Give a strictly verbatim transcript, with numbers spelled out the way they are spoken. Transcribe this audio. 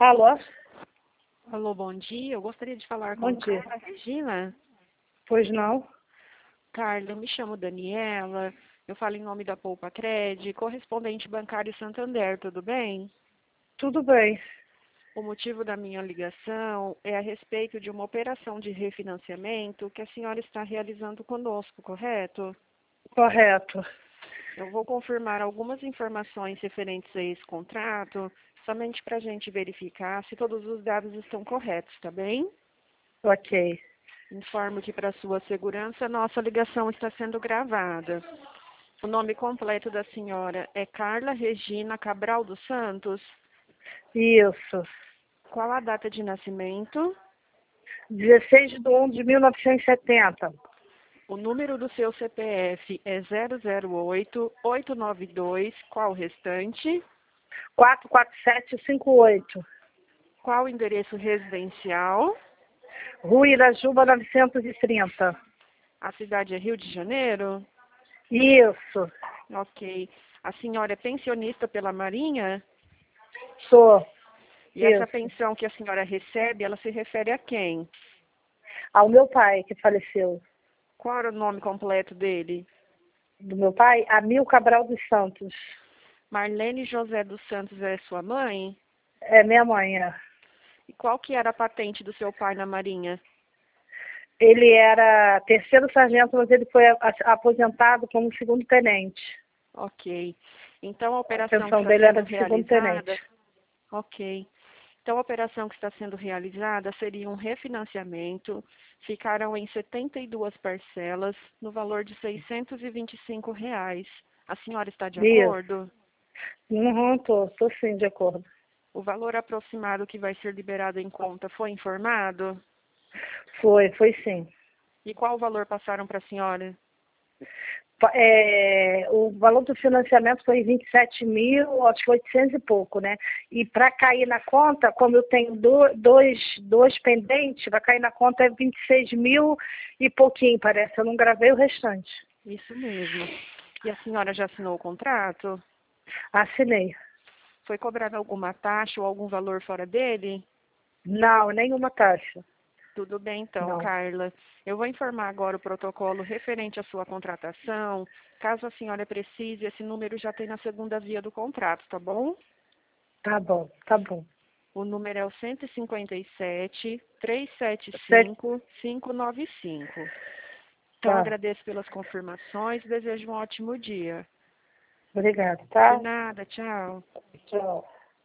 Alô? Alô, bom dia. Eu gostaria de falar Bom com dia. Carla Regina. Pois não? Carla, eu me chamo Daniela. Eu falo em nome da Poupa Cred, correspondente bancário Santander, tudo bem? Tudo bem. O motivo da minha ligação é a respeito de uma operação de refinanciamento que a senhora está realizando conosco, correto? Correto. Eu vou confirmar algumas informações referentes a esse contrato, somente para a gente verificar se todos os dados estão corretos, tá bem? Ok. Informo que, para sua segurança, nossa ligação está sendo gravada. O nome completo da senhora é Carla Regina Cabral dos Santos. Isso. Qual a data de nascimento? dezesseis de um de mil novecentos e setenta. O número do seu C P F é zero zero oito, oito nove dois. Qual o restante? quatro quatro sete cinco oito. Qual o endereço residencial? Rua Irajuba novecentos e trinta. A cidade é Rio de Janeiro? Isso. Ok. A senhora é pensionista pela Marinha? Sou. E essa Isso. pensão que a senhora recebe, ela se refere a quem? Ao meu pai, que faleceu. Qual era o nome completo dele? Do meu pai, Amil Cabral dos Santos. Marlene José dos Santos é sua mãe? É minha mãe. é. E qual que era a patente do seu pai na Marinha? Ele era terceiro sargento, mas ele foi a- aposentado como segundo tenente. Ok. Então a A operação que pensão está dele sendo era de segundo tenente. realizada... Ok. Então a operação que está sendo realizada seria um refinanciamento. Ficarão em setenta e duas parcelas, no valor de seiscentos e vinte e cinco reais. A senhora está de Isso. acordo? Uhum, tô, tô sim, de acordo. O valor aproximado que vai ser liberado em conta foi informado? Foi, foi sim. E qual o valor passaram para a senhora? Pa- é, o valor do financiamento foi vinte e sete mil, acho que oitocentos e pouco, né? E para cair na conta, como eu tenho do- dois, dois pendentes, vai cair na conta é vinte e seis mil e pouquinho, parece. Eu não gravei o restante. Isso mesmo. E a senhora já assinou o contrato? Assinei. Foi cobrada alguma taxa ou algum valor fora dele? Não, nenhuma taxa. Tudo bem então, Não. Carla. Eu vou informar agora o protocolo referente à sua contratação. Caso a senhora precise, esse número já tem na segunda via do contrato, tá bom? Tá bom, tá bom. O número é o cento e cinquenta e sete, trezentos e setenta e Certo. cinco, quinhentos e noventa e cinco. Então, Tá. agradeço pelas confirmações e desejo um ótimo dia. Obrigada, De tá? nada, tchau. Tchau.